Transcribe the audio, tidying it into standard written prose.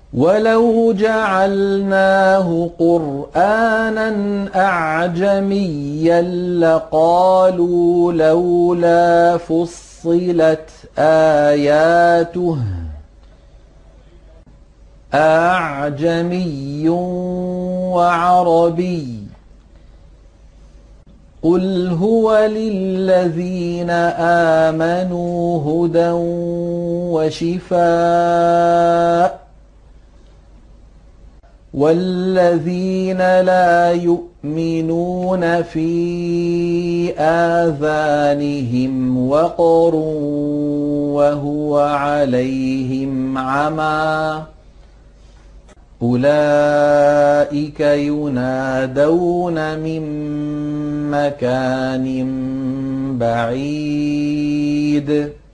ولو جعلناه قرآنا أعجميا لقالوا لولا فصلت آياته أعجمي وعربي قل هو للذين آمنوا هدى وشفاء والذين لا يؤمنون في آذانهم وقر وهو عليهم عمى أولئك ينادون من مكان بعيد